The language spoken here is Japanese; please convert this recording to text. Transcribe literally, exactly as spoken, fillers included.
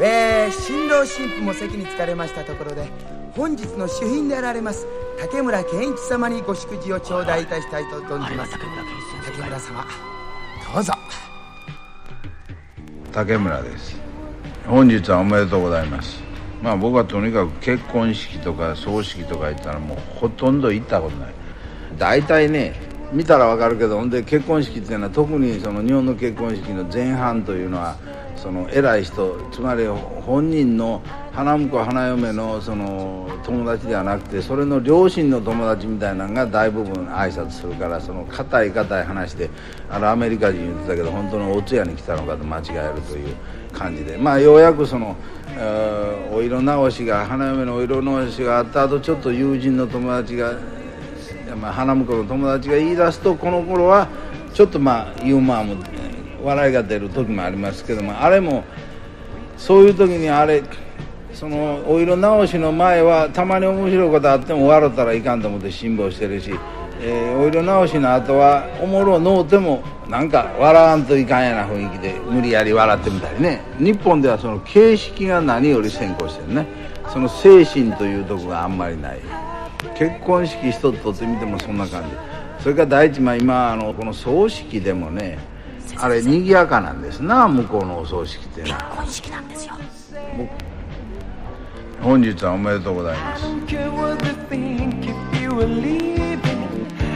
えー、新郎新婦も席に着かれましたところで、本日の主賓であられます竹村健一様にご祝辞を頂戴いたしたいと存じます。竹村様、どうぞ。 竹村です。本日はおめでとうございます。まあ僕はとにかく結婚式とか葬式とか言ったらもうほとんど行ったことない。大体ね、見たらわかるけど、ほんで結婚式っていうのは特にその日本の結婚式の前半というのはその偉い人、つまり本人の花婿花嫁のその友達ではなくて、それの両親の友達みたいなのが大部分挨拶するから、その固い固い話で、あのアメリカ人言ってたけど本当のお通夜に来たのかと間違えるという感じで、まあようやくそのお色直しが花嫁のお色直しがあった後、ちょっと友人の友達が、まあ、花婿の友達が言い出すと、この頃はちょっとまあユーモアも笑いが出る時もありますけども、あれもそういう時にあれそのお色直しの前はたまに面白いことあっても笑ったらいかんと思って辛抱してるし、えー、お色直しの後はおもろのうてもなんか笑わんといかんやな雰囲気で無理やり笑ってみたりね。日本ではその形式が何より先行してるね。その精神というところがあんまりない。結婚式一つとってみてもそんな感じ。それから第一、まあ、今あのこの葬式でもね、あれ賑やかなんですな、向こうのお葬式っていうのは。 結婚式なんですよ。 本日はおめでとうございます。